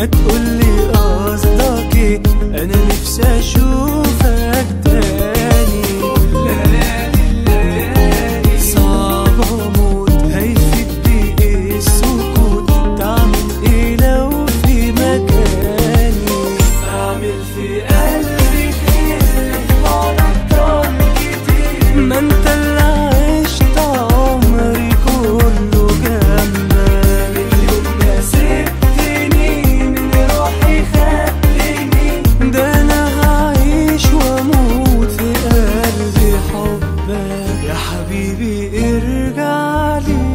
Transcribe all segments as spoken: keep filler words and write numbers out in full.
ما تقولي قصدك ايه، انا نفسي اشوفك تاني. الليالي الليالي صعبة موت، هيفيد بايه السكوت؟ تعمل ايه لو في مكاني؟ اعمل في قلبي خير بعدك طال كتير، ما انت اللي عشت عمري كله جنبك. من يوم ما سبتني من روحي خدتني، ده انا هعيش واموت في قلبي حبك يا حبيبي ارجع لي.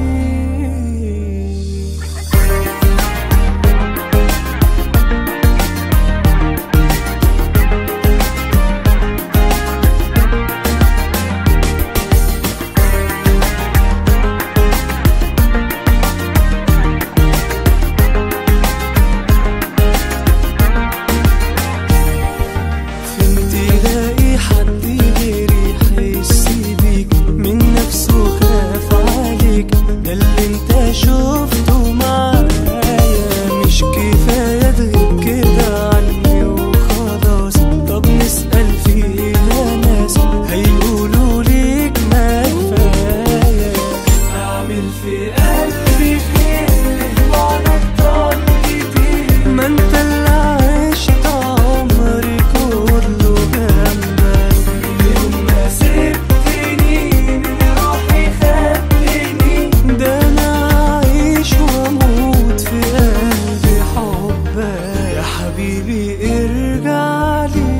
تلاقي حد غيري يحس بيك، من نفسه خاف عليك، ده اللي انت شفته معايا. مش كفاية تغيب كده عني وخلاص، طب نسأل فيها ناس هيقولوا ليك ما كفاية. اعمل في قلبي خير بعدك طال كتير، ما انت اللي عشت عمري كله جنبك. يوم ما سبتني من روحي خدتني، ده انا عايش واموت في قلبي حبك يا حبيبي ارجع لي.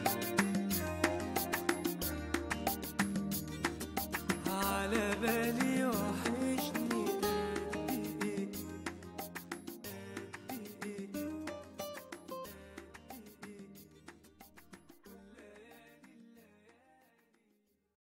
على بالي